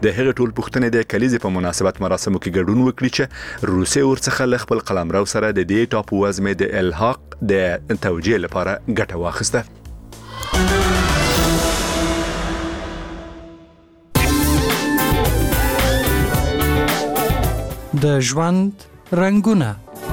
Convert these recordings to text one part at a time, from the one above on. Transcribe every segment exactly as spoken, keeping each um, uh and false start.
د هغې ټول پوښتنې د کلیزې په مناسبت مراسمو کې ګډون وکړي چې روسیه ورڅخه له خپل قلمرو سره د دې ټاپو وزمې د الحاق د توجیه لپاره ګټه واخیسته. د ژوند رنگونه.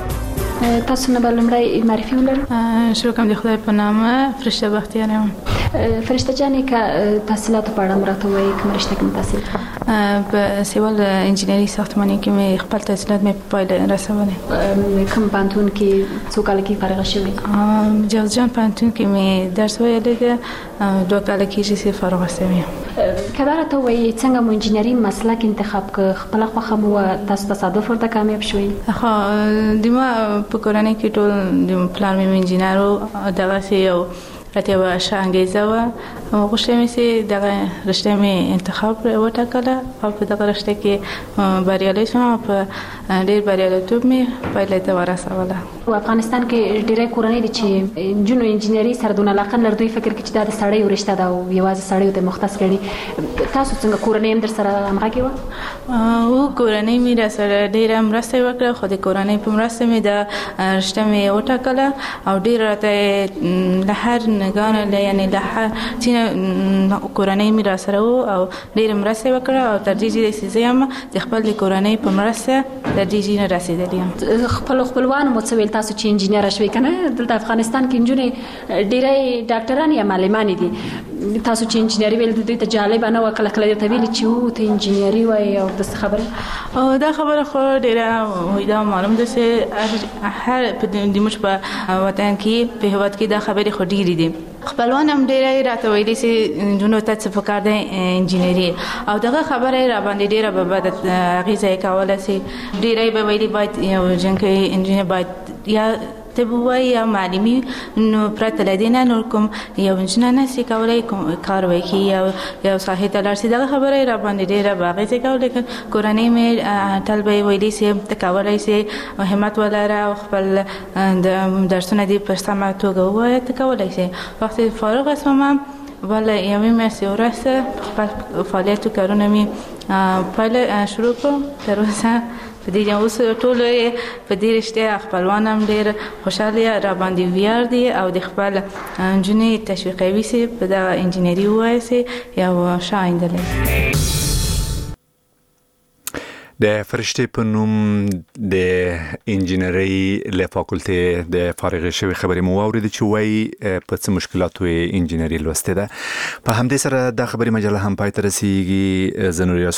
تاسو نه بلمړی معرفي ولرم. شروع کوم د خدای په نامه. فرشته بختیار یم. فرشته جانې که تحصیلاتو په اړه راته وایي کوم رشته کې تحصیل؟ په سیول انجینري ساختماني کې مې خپل تحصیلات مې په پای رسولي. کوم پوهنتون کې څو کاله کې فارغه شوې؟ جوزجان پوهنتون کې مې درس ویلی دی. دوه کاله کېږي چې فارغه شوې یم. که دا راته وایي څنګه مو انجینري مسلک انتخاب که خپله خوښه مو وه تاسو تصادف ورته کامیاب شوئ؟ خو د ما په کورنۍ کې ټول د پلار مې انجینر و. دغسې یو راته یوه ښه انګیزه وه. غوښتل مې چې دغه رشته مې انتخاب وټاکله او په دغه رشته کې بریالی شوم او په ډېر بریالیتوب مې پایلې ته ورسوله. په افغانستان کې ډېری کورنۍ دي چې نجونو انجینري سره دونه علاقه نه لري. دوی فکر کوي چې دا د سړیو رشته ده او یوازې سړیو ته مختص کړي. تاسو څنګه کورنۍ هم در سره همغږې وه؟ او کورنۍ مې را سره ډېره مرسته یې وکړه خو د کورنۍ په مرسته مې د رشته مې وټاکله او ډېر راته له هر نګاه نه یعنې له هر څه کورنۍ مې را سره و او ډېره مرسته یې وکړه او تر دې چې زه یم د خپل د کورنۍ په مرسته تر دې نه رسېدلې یم. خپلو خپلوانو مو څه ویل تاسو چې انجینره شوئ که نه؟ دلته افغانستان کې نجونې ډېری ډاکټران یا معلمانې دي. تاسو چې انجینري ویل دوی ته جالبه نه وه؟ کله کله درته ویلي چې او ته انجینري وایې او داسې خبره؟ دا خبره خو ډېره دا معلوم ده چې هر زموږ په وطن کې په هېواد کې دا خبرې خو ډېرې دي. خپلوان هم ډېره راته ویلي چې نجونو ته څه پکار دی انجینري او دغه خبره یې راباندې ډېره به بده اغېزه یې کوله چې ډېری به ویلي باید یو جنګي انجینر باید یا طب ووایي یا معلمي نو پرته له دې نه نور کوم یو انجینر نشي کولی کار وکړي یا یو ساحې ته لاړ شي. دغه خبره یې راباندې ډېره به اغېزه کوله. لیکن کورنۍ مې تل به یې ویلي چې ته کولی شې همت ولره او خپل درسونه دې په سمه توګه ووایه ته کولی شې. وقتی فارغ شوم بله یوې میاشتې وروسته خپل فعالیتو کارونه مې پیل شروع کړم. تر اوسه په دې اوس ټول په دې رشته خپلوان هم ډېر خوشحاله را باندې ویاړ دي او د خپل نجونې تشویقوي چې په دغه انجینري ووایي چې یو ښه آینده لري. د فرشته په نوم د انجینري له فاکولټې د فارغ شوی خبرې مو واورېدې چې وایي په څه مشکلاتو یې انجینري لوستې ده. په همدې سره دا خبري مجله هم پای ته رسیږي. زه نور